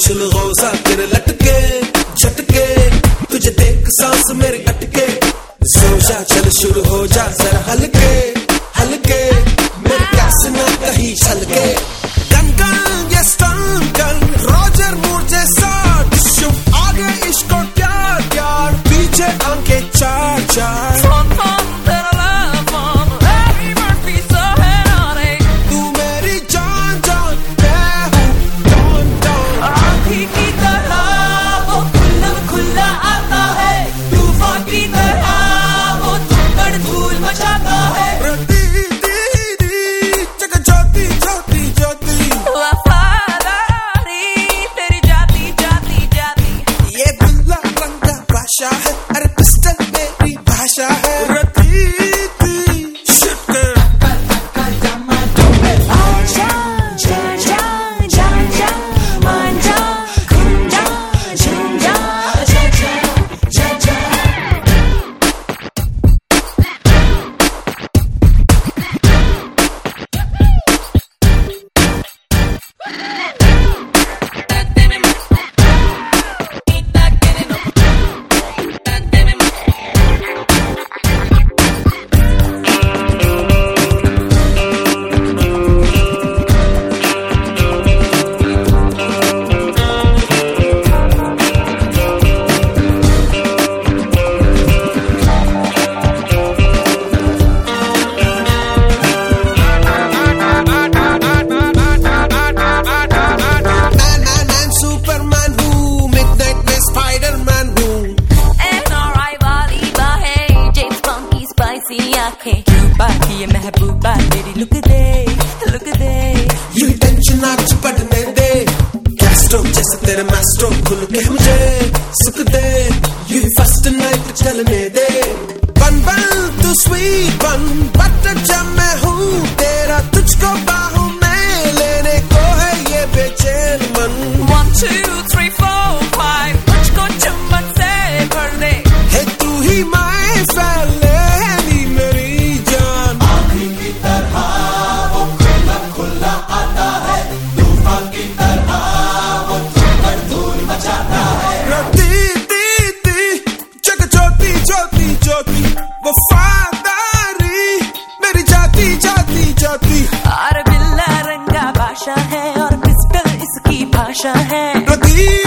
छुलगोसा तेरे लटके झटके, तुझे देख सांस मेरी अटके। सो जा चल शुरू हो जा जरा हल्के हल्के, मेरे प्यास ना कहीं छलके। गन गन ये स्टन गन रॉजर मुझे साथ शुभ आगे इसको प्यार प्यार, पीछे आंखें चार चार। अरे पिस्टल मेरी भाषा है। ये महबूबा तेरी लुक दे यू टेंशन आज पढ़ने दे, गैस्ट्रो जैसे तेरे मास्ट्रो खुल के मुझे सुख दे। यू फर्स्ट नाइट चलने दे, बन बन तू स्वीट बन बटर जब मैं हूँ तेरा, तुझको बाहों में लेने को है ये बेचैन मन। 1 2 3 4 5 मुझको चुम्बन से भर दे, है तू ही माय फैले वफादारी मेरी जाती जाती जाती। और बिल्ला रंगा भाषा है और पिस्टल इसकी भाषा है।